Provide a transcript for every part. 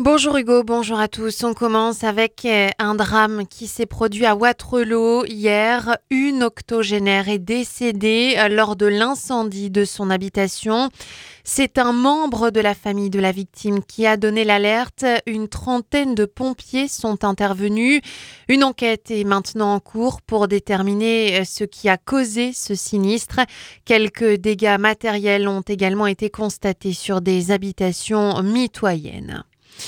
Bonjour Hugo, bonjour à tous. On commence avec un drame qui s'est produit à Wattrelos hier. Une octogénaire est décédée lors de l'incendie de son habitation. C'est un membre de la famille de la victime qui a donné l'alerte. Une trentaine de pompiers sont intervenus. Une enquête est maintenant en cours pour déterminer ce qui a causé ce sinistre. Quelques dégâts matériels ont également été constatés sur des habitations mitoyennes.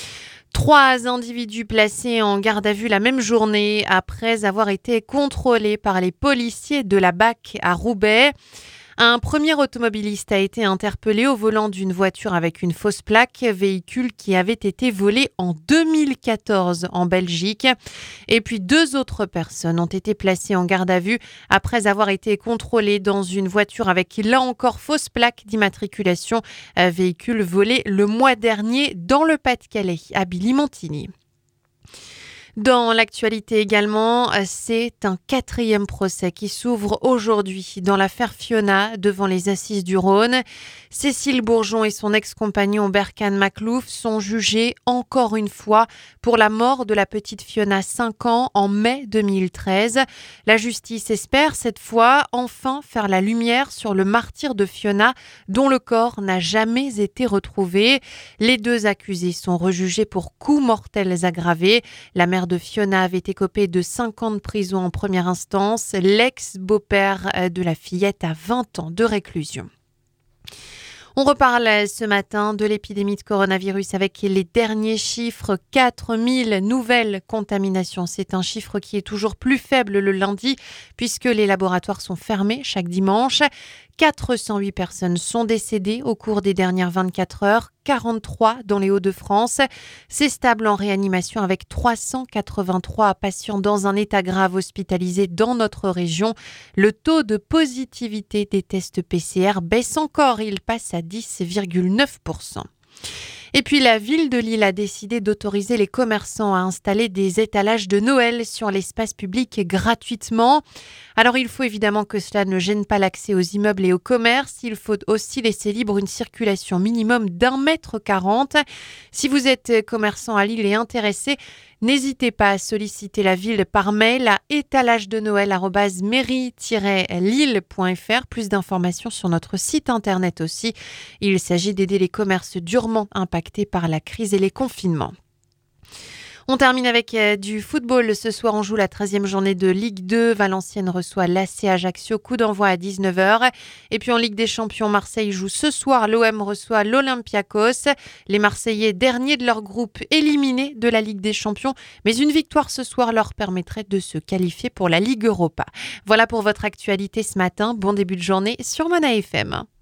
3 individus placés en garde à vue la même journée après avoir été contrôlés par les policiers de la BAC à Roubaix. Un premier automobiliste a été interpellé au volant d'une voiture avec une fausse plaque, véhicule qui avait été volé en 2014 en Belgique. Et puis 2 autres personnes ont été placées en garde à vue après avoir été contrôlées dans une voiture avec là encore fausse plaque d'immatriculation, véhicule volé le mois dernier dans le Pas-de-Calais, à Billy-Montigny. Dans l'actualité également, c'est un 4e procès qui s'ouvre aujourd'hui dans l'affaire Fiona devant les assises du Rhône. Cécile Bourgeon et son ex-compagnon Berkane Makhlouf sont jugés encore une fois pour la mort de la petite Fiona, 5 ans, en mai 2013. La justice espère cette fois enfin faire la lumière sur le martyre de Fiona dont le corps n'a jamais été retrouvé. Les 2 accusés sont rejugés pour coups mortels aggravés. La mère de Fiona avait écopé de 5 ans de prison en première instance. L'ex-beau-père de la fillette a 20 ans de réclusion. On reparle ce matin de l'épidémie de coronavirus avec les derniers chiffres. 4000 nouvelles contaminations. C'est un chiffre qui est toujours plus faible le lundi puisque les laboratoires sont fermés chaque dimanche. 408 personnes sont décédées au cours des dernières 24 heures, 43 dans les Hauts-de-France. C'est stable en réanimation avec 383 patients dans un état grave hospitalisés dans notre région. Le taux de positivité des tests PCR baisse encore, il passe à 10,9%. Et puis la ville de Lille a décidé d'autoriser les commerçants à installer des étalages de Noël sur l'espace public gratuitement. Alors il faut évidemment que cela ne gêne pas l'accès aux immeubles et aux commerces. Il faut aussi laisser libre une circulation minimum d'1,40 m. Si vous êtes commerçant à Lille et intéressé, n'hésitez pas à solliciter la ville par mail à étalagedenoël@mairie-lille.fr. Plus d'informations sur notre site internet aussi. Il s'agit d'aider les commerces durement impactés par la crise et les confinements. On termine avec du football. Ce soir, on joue la 13e journée de Ligue 2. Valenciennes reçoit l'AC Ajaccio. Coup d'envoi à 19h. Et puis en Ligue des Champions, Marseille joue ce soir. L'OM reçoit l'Olympiakos. Les Marseillais, derniers de leur groupe, éliminés de la Ligue des Champions. Mais une victoire ce soir leur permettrait de se qualifier pour la Ligue Europa. Voilà pour votre actualité ce matin. Bon début de journée sur Mona FM.